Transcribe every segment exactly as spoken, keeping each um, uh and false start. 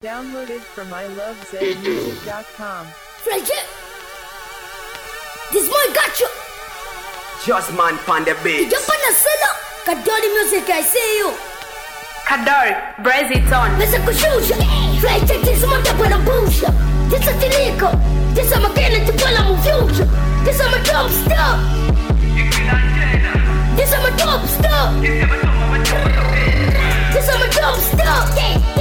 Downloaded from I love zed music dot com. Flajet! This boy got you! Just man pon the beat. Jump on the solo! Kadori music, I see you! Kadori, brace it on. Listen to Shusha! Flajet, this is my type of bullshit! This is Tilico! This is my cannon to pull on my future! This is my top stuff! This is my top stuff! This is my top stuff!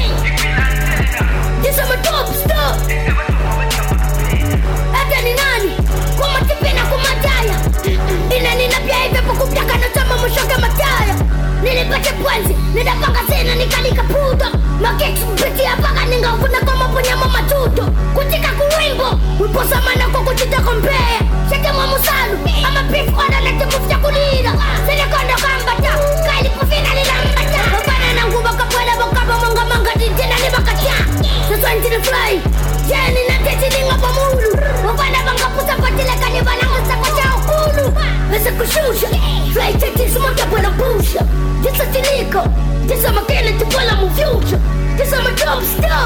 This is my top stuff! Hata ni nani? Kwa matipena kwa mataya Ina nina pia hive pokupyaka na tama mwishoke mataya Nilipate pwenzi, nidapaka sena nikalika puto Makeki mpiti ya paka ninga ufuna kwa maponya mama tuto Kutika kuwimbo, wiposa mana kwa kuchita kompea Shake mwa musalu, ama beef order nete mufya kulira Sine kondo kambata, kaili kufina lilambata Wapana na nguba kapwela wakaba manga manga dijina ni bakata Sasa ntini fly, jeni na teti linga pa mulu Wapana banga pusa patile kanibana musa kwa chao kulu Lese kushusha, fly teti sumote pwela pusha Jisa tiliko, jisa makene tupwela mu future Jisa ma top stuff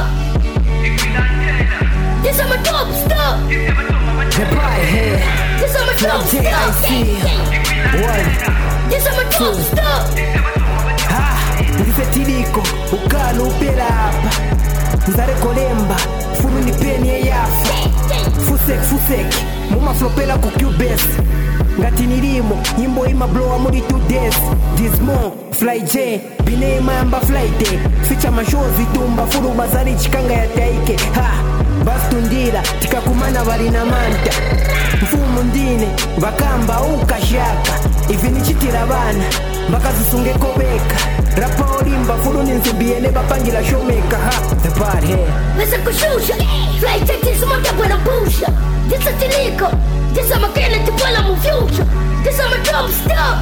Jisa ma top stuff The bright hair, Jisa ma top J I stuff C One, Jisa ma top stuff ha, ngise tiliko, ukalo upela hapa Nzare kolemba, furu ni peni ya yafa Fusek, fusek, muma flopela kukubes Ngati nilimo, nyimbo ima blow muri two days Dismo, Fly J, bine ima yamba Fly Day Ficha mashozi tumba, furu bazari chikanga ya taike Ha, bastu ndira, tika kumana wali na manta Mfumu ndine, vakamba ukashaka Ivi nichitira bana, mbaka zisunge kobeka Rapa olimba, furu ninzimbiene bapangila showmaker Ha, the part here Lese kushusha, fly teti sumote pwela pusha Jisa tiliko, jisa makene tupwela mu future Jisa ma top stuff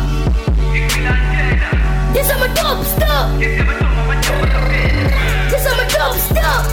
Jisa ma top stuff Jisa ma top stuff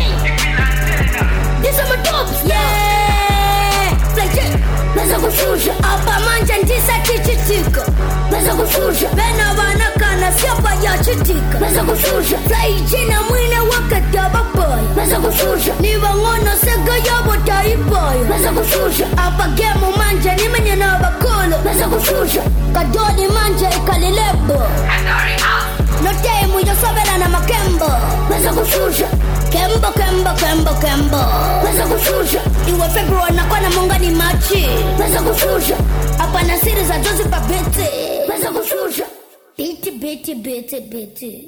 Jisa ma top stuff Yeah, fly jet Lese kushusha, apa manja ndisa chichitika Lese kushusha, bena wanakana siapa ya chitika Lese kushusha, fly jina mwine wakati ya babaya Lese kushusha, ni wangono sega ya botai boya Lese kushusha, apa gemu manja ni menye na bakolo Lese kushusha, kadoni manja ikalilebo No temu yo sabela na makembo Lese kushusha, kembo kembo kembo kembo Lese kushusha, iwe February na kwa na monga ni machi Lese kushusha, apa na siri za Joseph Abete Lese kushusha, biti biti biti biti